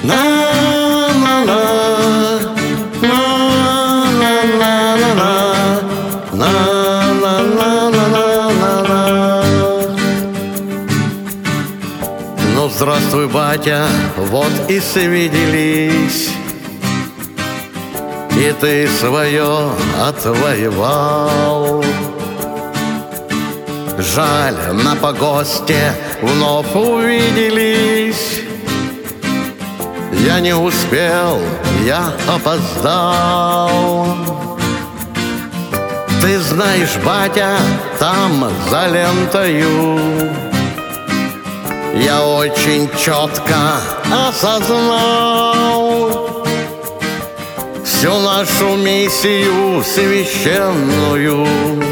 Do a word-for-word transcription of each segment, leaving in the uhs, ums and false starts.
Ну, здравствуй, батя, вот и свиделись, и ты свое отвоевал. Жаль, на погосте вновь увиделись. Я не успел, я опоздал. Ты знаешь, батя, там за лентою я очень четко осознал всю нашу миссию священную.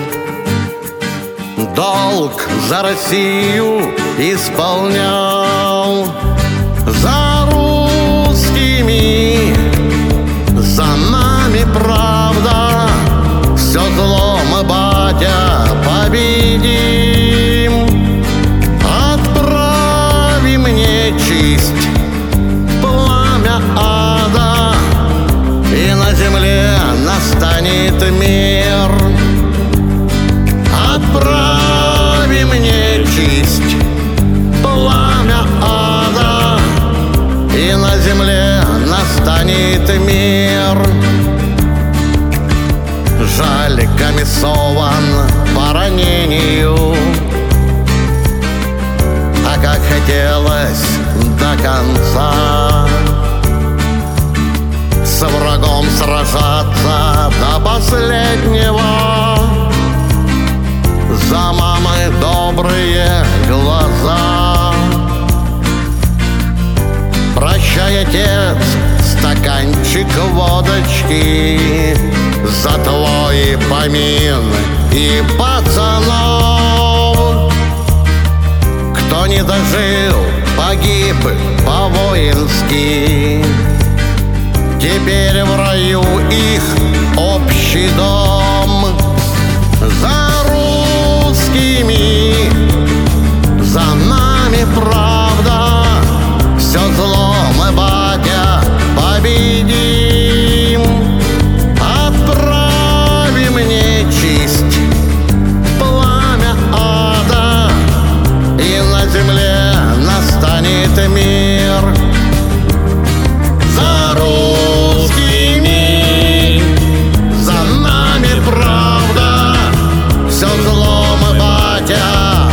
Долг за Россию исполнял. За русскими, за нами правда, все зло мы, батя, победим. Отправи мне честь пламя ада, и на земле настанет мир. Отправи мне честь пламя ада, и на земле настанет мир. Жаль, комиссован по ранению, а как хотелось до конца с врагом сражаться до последнего. За мамы добрые глаза. Прощай, отец, стаканчик водочки за твой помин и пацанов. Кто не дожил, погиб по-воински. Теперь в раю их общий дом. За русскими, за нами правда, все зло мы, батя, победим. Отправи мне честь пламя ада, и на земле настанет мир. За русскими, за нами правда, все зло мы, батя,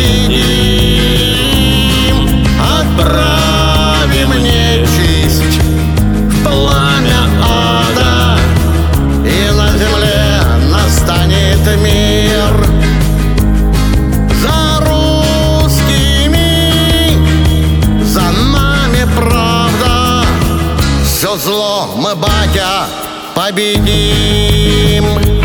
победим. Отправи мне честь пламя ада, и на земле настанет мир. За русскими, за нами правда, все зло мы, батя, победим.